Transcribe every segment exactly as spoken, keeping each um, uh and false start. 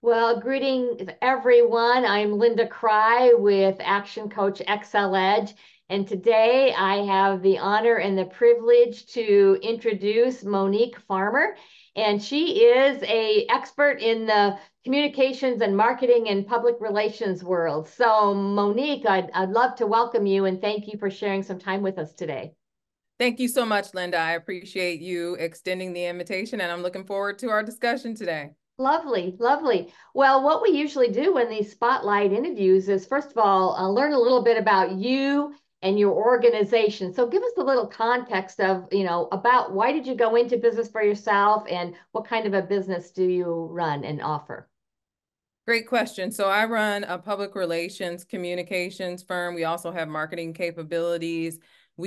Well, greetings everyone. I'm Linda Cry with Action Coach X L Edge. And today I have the honor and the privilege to introduce Monique Farmer. And she is a expert in the communications and marketing and public relations world. So Monique, I'd, I'd love to welcome you and thank you for sharing some time with us today. Thank you so much, Linda. I appreciate you extending the invitation, and I'm looking forward to our discussion today. Lovely, lovely. Well, what we usually do in these spotlight interviews is, first of all, uh, learn a little bit about you and your organization. So give us a little context of, you know, about why did you go into business for yourself and what kind of a business do you run and offer? Great question. So I run a public relations communications firm. We also have marketing capabilities.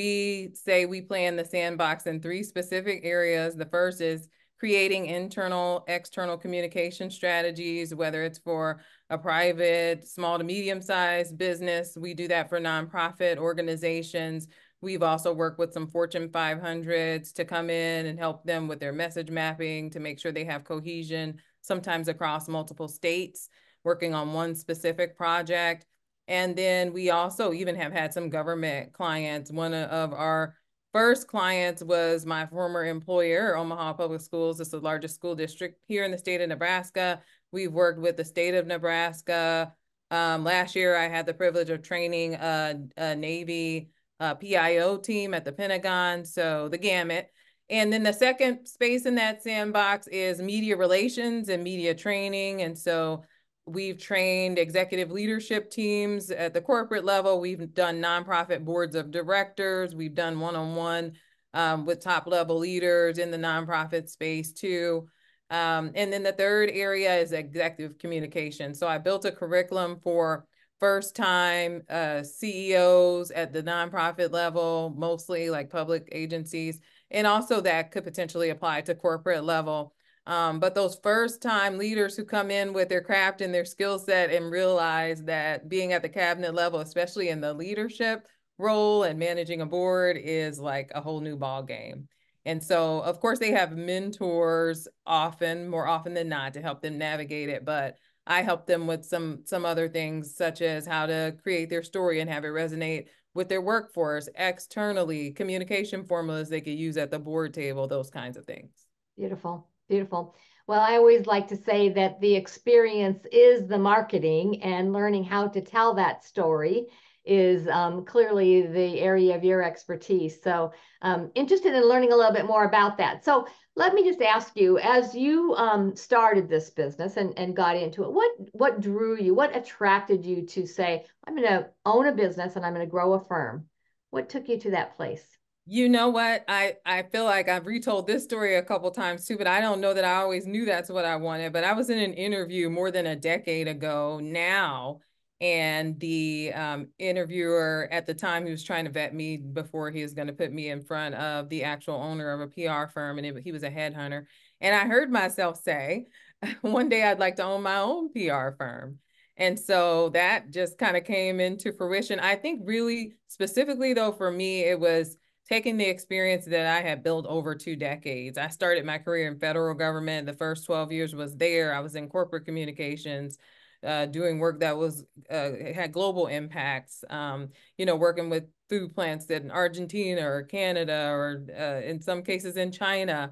We say we play in the sandbox in three specific areas. The first is creating internal, external communication strategies, whether it's for a private, small to medium-sized business. We do that for nonprofit organizations. We've also worked with some Fortune five hundreds to come in and help them with their message mapping to make sure they have cohesion, sometimes across multiple states, working on one specific project. And then we also even have had some government clients. One of our first clients was my former employer, Omaha Public Schools. It's the largest school district here in the state of Nebraska. We've worked with the state of Nebraska. Um, last year, I had the privilege of training a, a Navy uh, P I O team at the Pentagon. So the gamut. And then the second space in that sandbox is media relations and media training. And so we've trained executive leadership teams at the corporate level. We've done nonprofit boards of directors. We've done one-on-one um, with top level leaders in the nonprofit space too. Um, and then the third area is executive communication. So I built a curriculum for first time uh, C E Os at the nonprofit level, mostly like public agencies. And also that could potentially apply to corporate level. Um, but those first time leaders who come in with their craft and their skill set and realize that being at the cabinet level, especially in the leadership role and managing a board, is like a whole new ball game. And so, of course, they have mentors often, more often than not, to help them navigate it. But I help them with some some other things, such as how to create their story and have it resonate with their workforce, externally, communication formulas they could use at the board table, those kinds of things. Beautiful, beautiful. Well, I always like to say that the experience is the marketing, and learning how to tell that story is um, clearly the area of your expertise. So, um, interested in learning a little bit more about that. So, let me just ask you, as you um, started this business and, and got into it, what what drew you? What attracted you to say, I'm going to own a business and I'm going to grow a firm? What took you to that place? You know what? I I feel like I've retold this story a couple times too, but I don't know that I always knew that's what I wanted. But I was in an interview more than a decade ago now, and the um, interviewer at the time, he was trying to vet me before he was going to put me in front of the actual owner of a P R firm, and it, he was a headhunter. And I heard myself say, one day I'd like to own my own P R firm. And so that just kind of came into fruition. I think really specifically though, for me, it was taking the experience that I had built over two decades. I started my career in federal government. The first twelve years was there. I was in corporate communications, uh, doing work that was uh, had global impacts. Um, you know, working with food plants in Argentina or Canada, or uh, in some cases in China.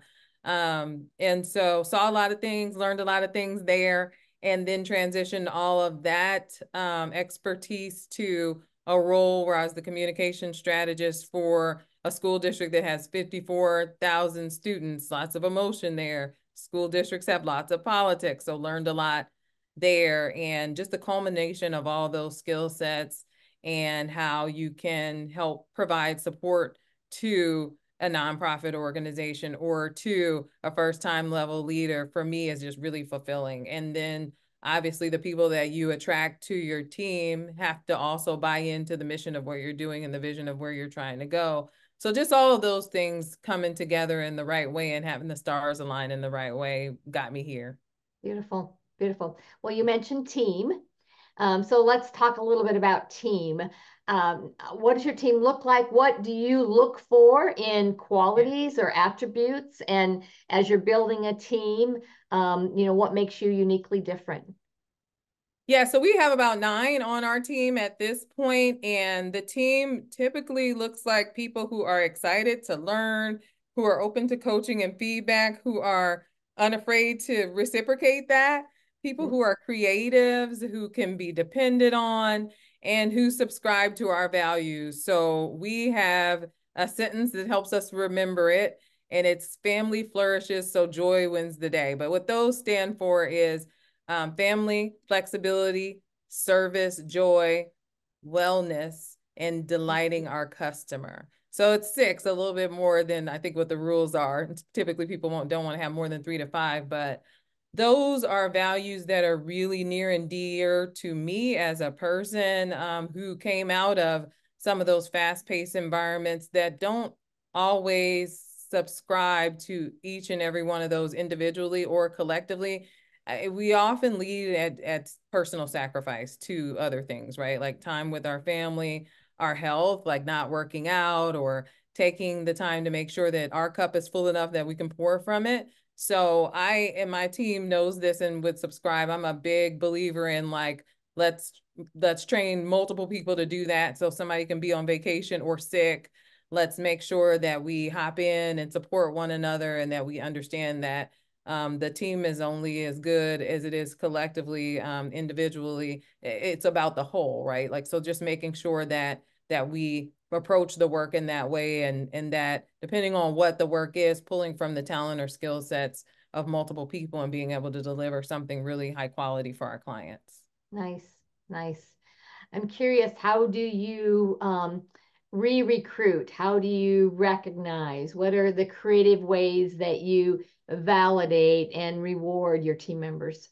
Um, and so saw a lot of things, learned a lot of things there, and then transitioned all of that um, expertise to a role where I was the communication strategist for a school district that has fifty-four thousand students, lots of emotion there. School districts have lots of politics, so learned a lot there. And just the culmination of all those skill sets and how you can help provide support to a nonprofit organization or to a first time level leader, for me, is just really fulfilling. And then obviously the people that you attract to your team have to also buy into the mission of what you're doing and the vision of where you're trying to go. So just all of those things coming together in the right way and having the stars align in the right way got me here. Beautiful, beautiful. Well, you mentioned team. Um, so let's talk a little bit about team. Um, what does your team look like? What do you look for in qualities or attributes? And as you're building a team, um, you know, what makes you uniquely different? Yeah, so we have about nine on our team at this point, and the team typically looks like people who are excited to learn, who are open to coaching and feedback, who are unafraid to reciprocate that, people who are creatives, who can be depended on, and who subscribe to our values. So we have a sentence that helps us remember it, and it's family flourishes, so joy wins the day. But what those stand for is um, family, flexibility, service, joy, wellness, and delighting our customer. So it's six, a little bit more than I think what the rules are. Typically, people won't don't want to have more than three to five, but those are values that are really near and dear to me as a person um, who came out of some of those fast-paced environments that don't always subscribe to each and every one of those individually or collectively. I, we often lead at, at personal sacrifice to other things, right? Like time with our family, our health, like not working out or taking the time to make sure that our cup is full enough that we can pour from it. So I and my team knows this and would subscribe. I'm a big believer in like, let's let's train multiple people to do that so somebody can be on vacation or sick. Let's make sure that we hop in and support one another and that we understand that um, the team is only as good as it is collectively, um, individually. It's about the whole, right? Like, so just making sure that that we approach the work in that way, and and that depending on what the work is, pulling from the talent or skill sets of multiple people and being able to deliver something really high quality for our clients. Nice, nice. I'm curious, how do you um, re-recruit? How do you recognize? What are the creative ways that you validate and reward your team members?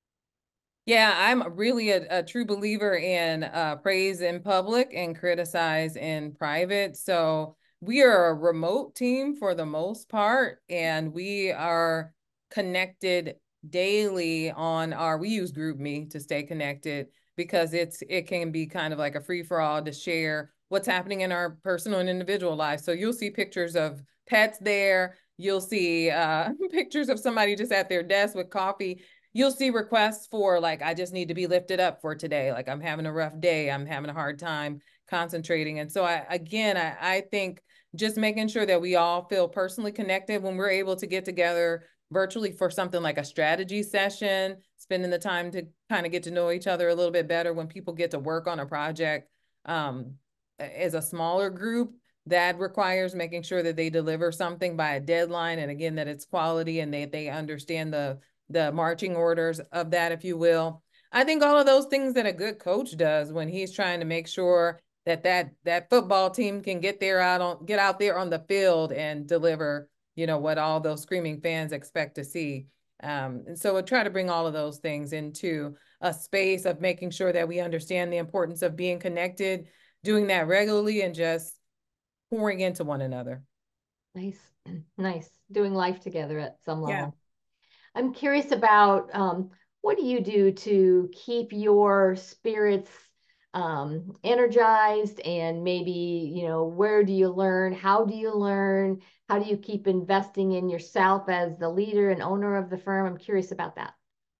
Yeah, I'm really a, a true believer in uh, praise in public and criticize in private. So we are a remote team for the most part, and we are connected daily on our, we use GroupMe to stay connected because it's it can be kind of like a free for all to share what's happening in our personal and individual lives. So you'll see pictures of pets there. You'll see uh, pictures of somebody just at their desk with coffee. You'll see requests for like, I just need to be lifted up for today. Like I'm having a rough day. I'm having a hard time concentrating. And so I, again, I, I think just making sure that we all feel personally connected when we're able to get together virtually for something like a strategy session, spending the time to kind of get to know each other a little bit better when people get to work on a project um, as a smaller group. That requires making sure that they deliver something by a deadline, and again, that it's quality and they, they understand the the marching orders of that, if you will. I think all of those things that a good coach does when he's trying to make sure that that that football team can get there out on get out there on the field and deliver, you know, what all those screaming fans expect to see. Um, and so we'll try to bring all of those things into a space of making sure that we understand the importance of being connected, doing that regularly, and just pouring into one another. Nice, nice. Doing life together at some Yeah. level. I'm curious about um, what do you do to keep your spirits um, energized, and maybe, you know, where do you learn? How do you learn? How do you keep investing in yourself as the leader and owner of the firm? I'm curious about that.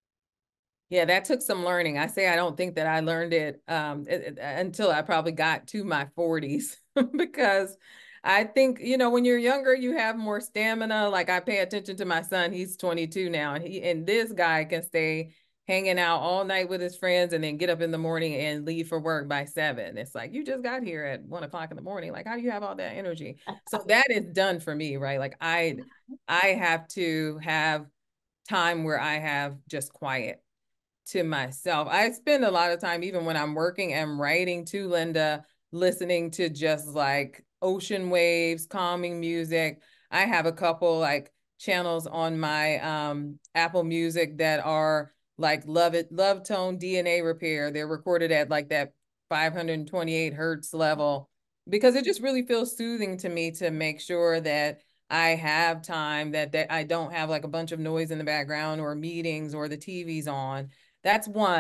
Yeah, that took some learning. I say I don't think that I learned it, um, it, it- until I probably got to my forties because I think, you know, when you're younger, you have more stamina. Like I pay attention to my son, he's twenty-two now, and he and this guy can stay hanging out all night with his friends and then get up in the morning and leave for work by seven. It's like you just got here at one o'clock in the morning. Like, how do you have all that energy? So that is done for me, right? Like I I have to have time where I have just quiet to myself. I spend a lot of time, even when I'm working and writing to Linda, listening to just like ocean waves, calming music. I have a couple like channels on my um, Apple Music that are like love it, love tone D N A repair. They're recorded at like that five hundred twenty-eight hertz level because it just really feels soothing to me to make sure that I have time that that I don't have like a bunch of noise in the background or meetings or the T V's on. That's one.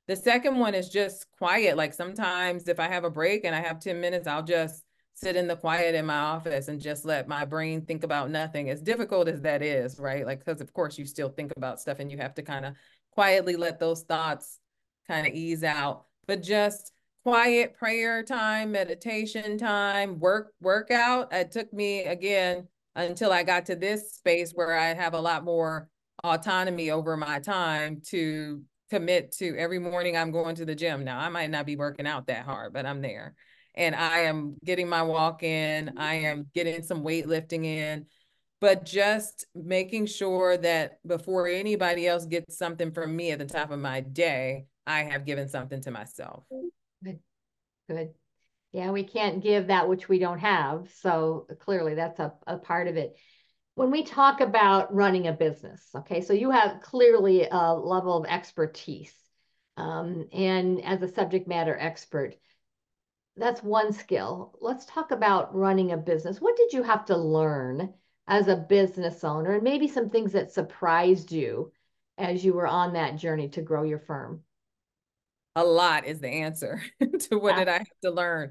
The second one is just quiet. Like sometimes if I have a break and I have ten minutes, I'll just sit in the quiet in my office and just let my brain think about nothing. As difficult as that is, right? Like, because of course you still think about stuff and you have to kind of quietly let those thoughts kind of ease out. But just quiet prayer time, meditation time, work workout. It took me again until I got to this space where I have a lot more autonomy over my time to commit to every morning I'm going to the gym. Now, I might not be working out that hard, but I'm there. And I am getting my walk in, I am getting some weightlifting in, but just making sure that before anybody else gets something from me at the top of my day, I have given something to myself. Good, good. Yeah, we can't give that which we don't have. So clearly that's a, a part of it. When we talk about running a business, okay, so you have clearly a level of expertise. Um, and as a subject matter expert, that's one skill. Let's talk about running a business. What did you have to learn as a business owner, and maybe some things that surprised you as you were on that journey to grow your firm? A lot is the answer to what Yeah. did I have to learn.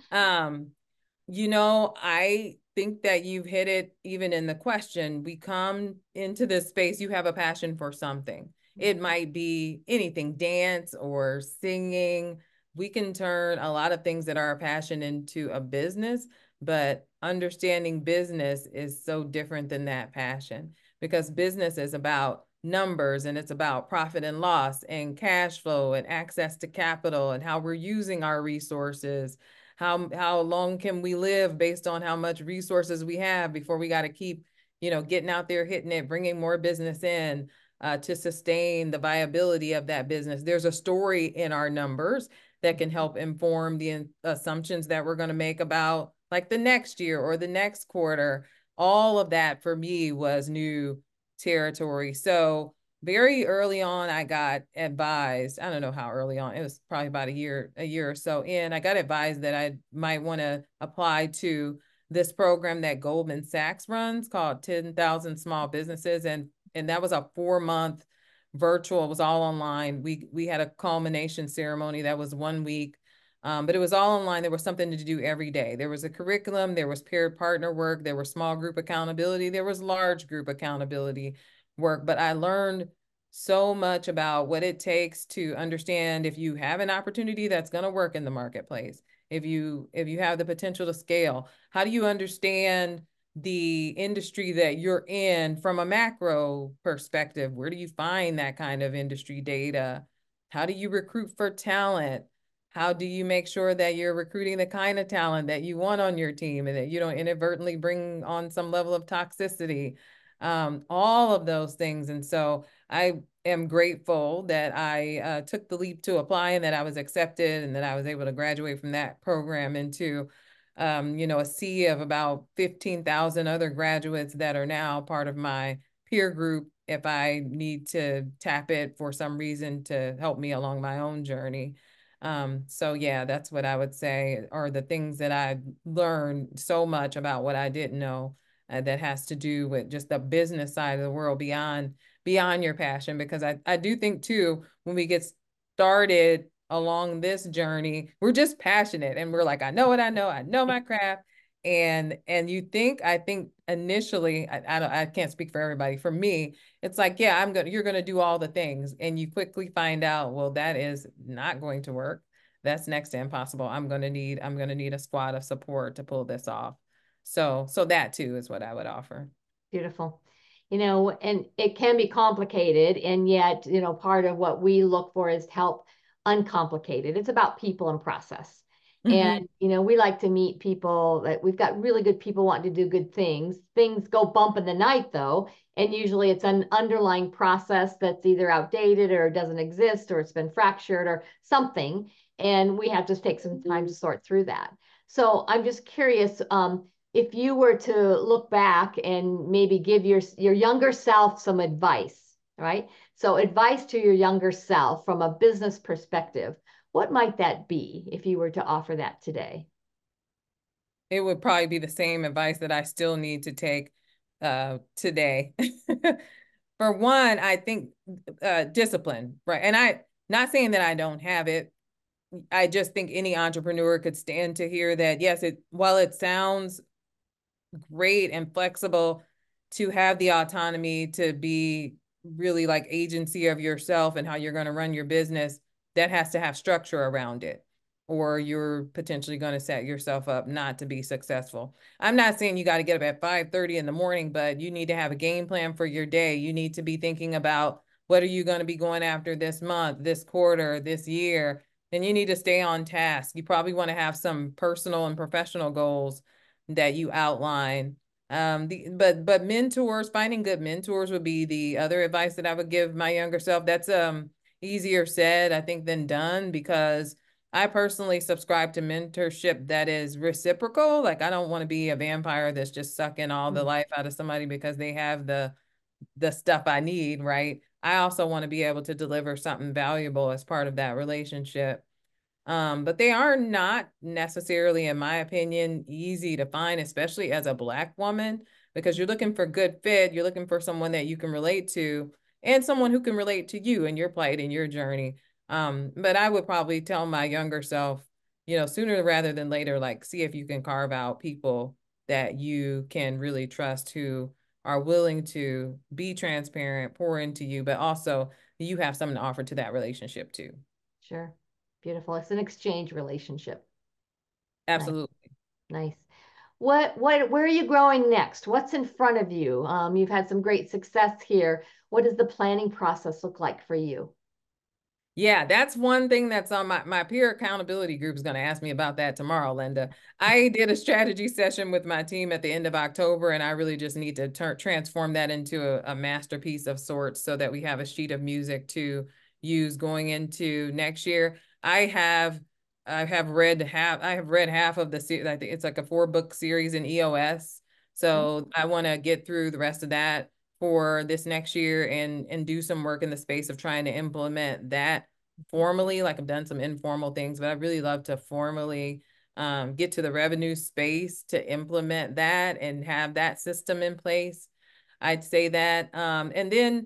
Um, you know, I think that you've hit it even in the question. We come into this space, you have a passion for something. It might be anything, dance or singing. We can turn a lot of things that are a passion into a business, but understanding business is so different than that passion because business is about numbers and it's about profit and loss and cash flow and access to capital and how we're using our resources. How how long can we live based on how much resources we have before we got to keep, you know, getting out there, hitting it, bringing more business in uh, to sustain the viability of that business. There's a story in our numbers that can help inform the assumptions that we're going to make about like the next year or the next quarter. All of that for me was new territory. So very early on, I got advised, I don't know how early on, it was probably about a year, a year or so in, I got advised that I might want to apply to this program that Goldman Sachs runs called ten thousand Small Businesses. And, and that was a four month virtual, it was all online. We, we had a culmination ceremony that was one week. Um, but it was all online. There was something to do every day. There was a curriculum, there was paired partner work, there was small group accountability, there was large group accountability work. But I learned so much about what it takes to understand if you have an opportunity that's going to work in the marketplace, if you if you have the potential to scale, how do you understand the industry that you're in from a macro perspective? Where do you find that kind of industry data? How do you recruit for talent? How do you make sure that you're recruiting the kind of talent that you want on your team and that you don't inadvertently bring on some level of toxicity? Um, all of those things. And so I am grateful that I uh, took the leap to apply and that I was accepted and that I was able to graduate from that program into, um, you know, a sea of about fifteen thousand other graduates that are now part of my peer group if I need to tap it for some reason to help me along my own journey. Um, so yeah, that's what I would say are the things that I learned so much about what I didn't know uh, that has to do with just the business side of the world beyond beyond your passion. Because I, I do think too, when we get started along this journey, we're just passionate and we're like, I know what I know, I know my craft. And and you think, I think initially, I, I don't I can't speak for everybody. For me, it's like, yeah, I'm gonna you're gonna do all the things. And you quickly find out, well, that is not going to work. That's next to impossible. I'm gonna need, I'm gonna need a squad of support to pull this off. So so that too is what I would offer. Beautiful. You know, and it can be complicated, and yet, you know, part of what we look for is help uncomplicated. It's about people and process. And, Mm-hmm. you know, we like to meet people that we've got really good people wanting to do good things. Things go bump in the night, though, and usually it's an underlying process that's either outdated or doesn't exist or it's been fractured or something. And we have to take some time to sort through that. So I'm just curious, um, if you were to look back and maybe give your your younger self some advice, right? So advice to your younger self from a business perspective, what might that be if you were to offer that today? It would probably be the same advice that I still need to take uh, today. For one, I think uh, discipline, right? And I not saying that I don't have it. I just think any entrepreneur could stand to hear that, yes, it while it sounds great and flexible to have the autonomy to be really like agency of yourself and how you're going to run your business, that has to have structure around it, or you're potentially going to set yourself up not to be successful. I'm not saying you got to get up at five thirty in the morning, but you need to have a game plan for your day. You need to be thinking about what are you going to be going after this month, this quarter, this year. And you need to stay on task. You probably want to have some personal and professional goals that you outline. Um, the, but but mentors, finding good mentors would be the other advice that I would give my younger self. That's um easier said, I think, than done, because I personally subscribe to mentorship that is reciprocal. Like, I don't want to be a vampire that's just sucking all the life out of somebody because they have the the stuff I need, right? I also want to be able to deliver something valuable as part of that relationship. Um, but they are not necessarily, in my opinion, easy to find, especially as a Black woman, because you're looking for good fit. You're looking for someone that you can relate to and someone who can relate to you and your plight and your journey. Um, but I would probably tell my younger self, you know, sooner rather than later, like, see if you can carve out people that you can really trust, who are willing to be transparent, pour into you, but also you have something to offer to that relationship too. Sure. Beautiful. It's an exchange relationship. Nice. Absolutely. Nice. What, what, where are you growing next? What's in front of you? Um, you've had some great success here. What does the planning process look like for you? Yeah, that's one thing that's on my, my peer accountability group is going to ask me about that tomorrow, Linda. I did a strategy session with my team at the end of October, and I really just need to turn transform that into a, a masterpiece of sorts so that we have a sheet of music to use going into next year. I have I have read half I have read half of the series. I think it's like a four book series in E O S. So I want to get through the rest of that for this next year and and do some work in the space of trying to implement that formally. Like, I've done some informal things, but I really love to formally um, get to the revenue space to implement that and have that system in place. I'd say that. Um, and then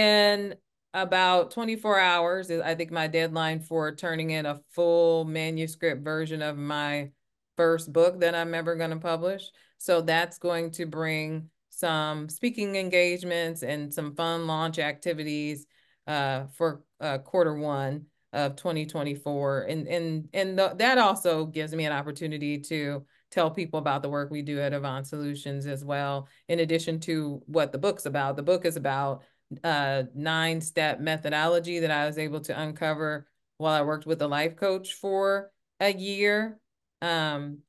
in about twenty-four hours, I think my deadline for turning in a full manuscript version of my first book that I'm ever going to publish. So that's going to bring some speaking engagements and some fun launch activities uh, for uh, quarter one of twenty twenty-four. And, and, and th that also gives me an opportunity to tell people about the work we do at Avant Solutions as well, in addition to what the book's about. The book is about a nine-step methodology that I was able to uncover while I worked with a life coach for a year. Um,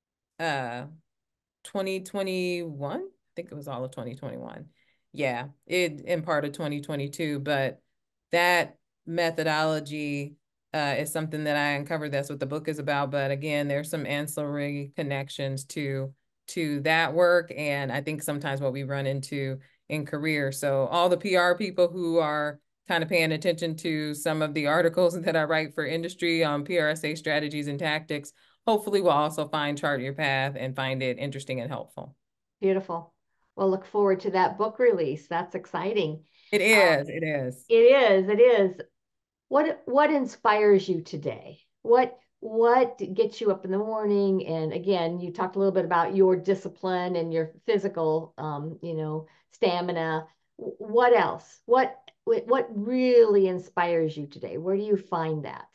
uh, twenty twenty-one. I think it was all of twenty twenty-one. Yeah, it in part of twenty twenty-two, but that methodology uh, is something that I uncovered. That's what the book is about. But again, there's some ancillary connections to to that work, and I think sometimes what we run into in career. So all the P R people who are kind of paying attention to some of the articles that I write for industry on P R S A strategies and tactics, hopefully we'll also find Chart Your Path and find it interesting and helpful. Beautiful. Well, look forward to that book release. That's exciting. It Um, is, it is. it is, it is. What what inspires you today? What what gets you up in the morning? And again, you talked a little bit about your discipline and your physical, um, you know, stamina. What else? What what really inspires you today? Where do you find that?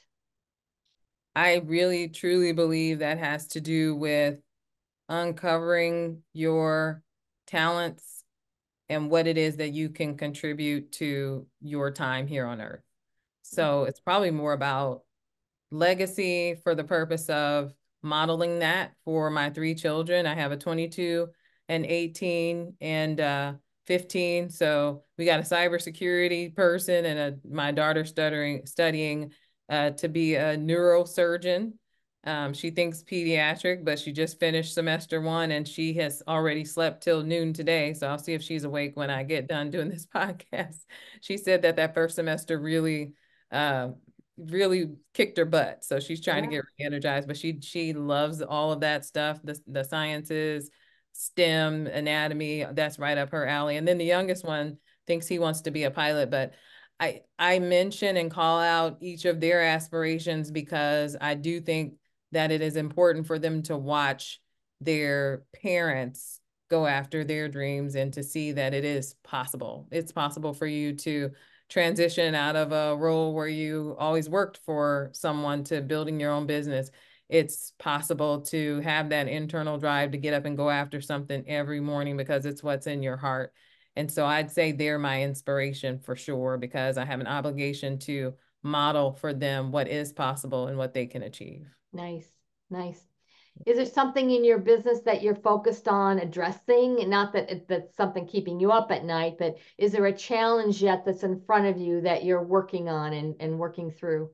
I really truly believe that has to do with uncovering your talents and what it is that you can contribute to your time here on earth. So it's probably more about legacy for the purpose of modeling that for my three children. I have a twenty-two, an eighteen, and uh, fifteen. So we got a cybersecurity person and a, my daughter stuttering, studying uh, to be a neurosurgeon. Um, she thinks pediatric, but she just finished semester one and she has already slept till noon today. So I'll see if she's awake when I get done doing this podcast. She said that that first semester really uh, really kicked her butt. So she's trying to Yeah. get re-energized, but she she loves all of that stuff, the the sciences, STEM, anatomy, that's right up her alley. And then the youngest one thinks he wants to be a pilot, but I I mention and call out each of their aspirations because I do think that it is important for them to watch their parents go after their dreams and to see that it is possible. It's possible for you to transition out of a role where you always worked for someone to building your own business. It's possible to have that internal drive to get up and go after something every morning because it's what's in your heart. And so I'd say they're my inspiration for sure, because I have an obligation to model for them what is possible and what they can achieve. Nice, nice. Is there something in your business that you're focused on addressing? Not that it, that's something keeping you up at night, but is there a challenge yet that's in front of you that you're working on and, and working through?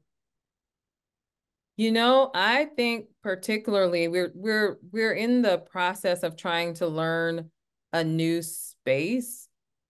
You know, I think particularly we're we're we're in the process of trying to learn a new space.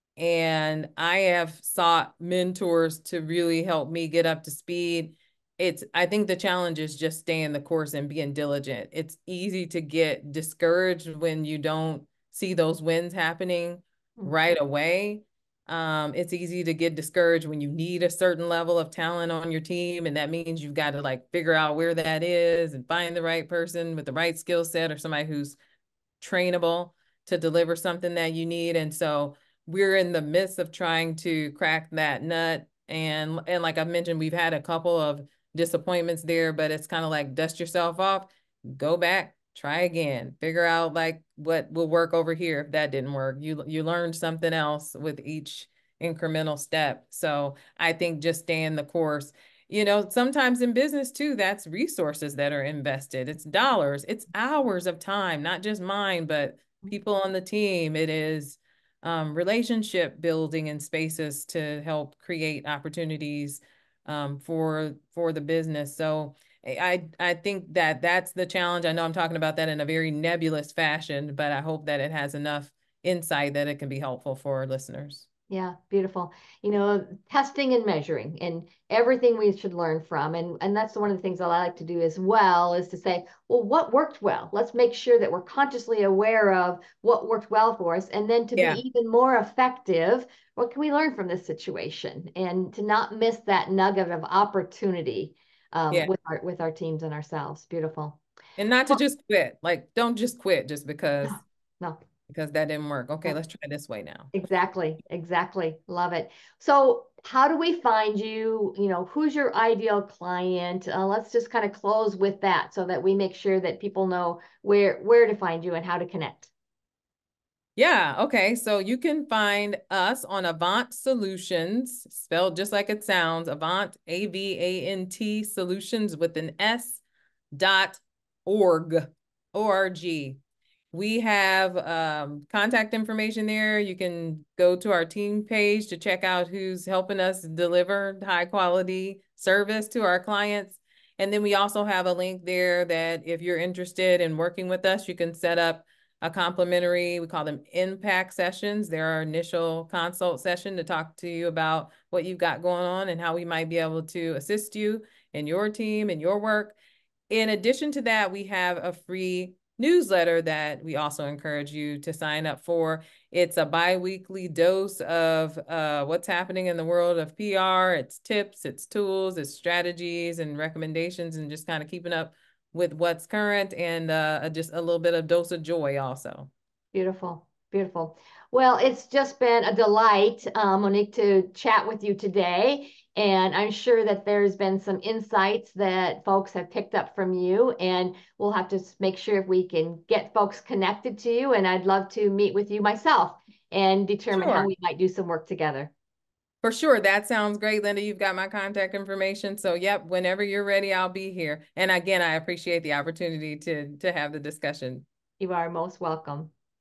And I have sought mentors to really help me get up to speed. It's, I think the challenge is just staying the course and being diligent. It's easy to get discouraged when you don't see those wins happening right away. Um, it's easy to get discouraged when you need a certain level of talent on your team, and that means you've got to like figure out where that is and find the right person with the right skill set or somebody who's trainable to deliver something that you need. And so we're in the midst of trying to crack that nut. And and like I mentioned, we've had a couple of disappointments there, but it's kind of like dust yourself off, go back, try again, figure out like what will work over here. If that didn't work, you you learned something else with each incremental step. So I think just staying the course. You know, sometimes in business too, that's resources that are invested. It's dollars, it's hours of time, not just mine, but people on the team. It is um, relationship building and spaces to help create opportunities um, for for the business. So I I think that that's the challenge. I know I'm talking about that in a very nebulous fashion, but I hope that it has enough insight that it can be helpful for listeners. Yeah, beautiful. You know, testing and measuring and everything we should learn from. And, and that's one of the things that I like to do as well is to say, well, what worked well? Let's make sure that we're consciously aware of what worked well for us. And then to Yeah. be even more effective, what can we learn from this situation? And to not miss that nugget of opportunity um, Yeah. with our with our teams and ourselves. Beautiful. And not to Well, just quit. Like, don't just quit just because no, no, because that didn't work. Okay, no. let's try this way now. Exactly, exactly. Love it. So, how do we find you? You know, who's your ideal client? Uh, let's just kind of close with that so that we make sure that people know where where to find you and how to connect. Yeah, okay. So you can find us on Avant Solutions, spelled just like it sounds, Avant, A V A N T Solutions with an S dot org, O R G. We have um, contact information there. You can go to our team page to check out who's helping us deliver high quality service to our clients. And then we also have a link there that if you're interested in working with us, you can set up a complimentary, we call them impact sessions. They're our initial consult session to talk to you about what you've got going on and how we might be able to assist you in your team and your work. In addition to that, we have a free newsletter that we also encourage you to sign up for. It's a bi-weekly dose of uh, what's happening in the world of P R. It's tips, it's tools, it's strategies and recommendations, and just kind of keeping up with what's current, and uh, just a little bit of dose of joy also. Beautiful, beautiful. Well, it's just been a delight, um, Monique, to chat with you today. And I'm sure that there's been some insights that folks have picked up from you. And we'll have to make sure if we can get folks connected to you. And I'd love to meet with you myself and determine how Sure. we might do some work together. For sure. That sounds great, Linda. You've got my contact information. So, yep, whenever you're ready, I'll be here. And again, I appreciate the opportunity to to have the discussion. You are most welcome.